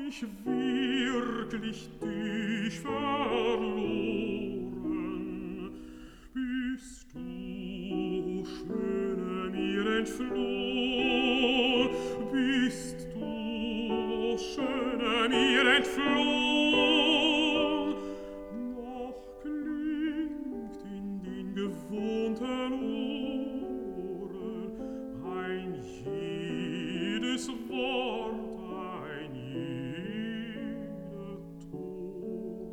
ich wirklich dich verloren, bist du, Schöne, mir entflohen, bist du, Schöne, mir entflohen, noch klingt in den gewohnten Ohren ein jedes Wort, ein jeder Ton.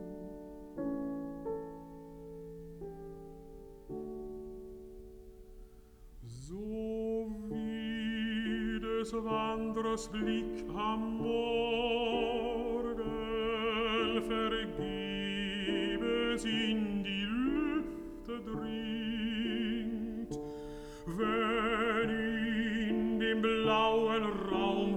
So wie des Wanderers Blick am Morgen vergebens in die Lüfte dringt, wenn in dem blauen Raum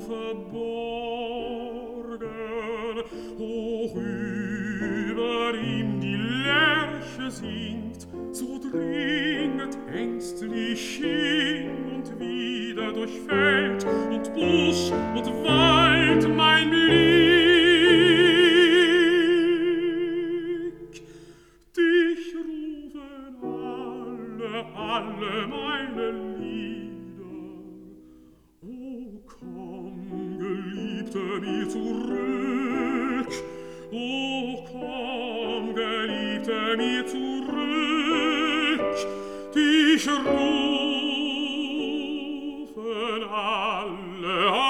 verborgen hoch über ihm die Lerche singt, so dringet ängstlich hin und wieder durch Feld und Busch und Wald mein Blick. Dich rufen alle meine Lieder. O komm, Geliebte, mir zurück. O komm, Geliebte, mir zurück. Dich rufen alle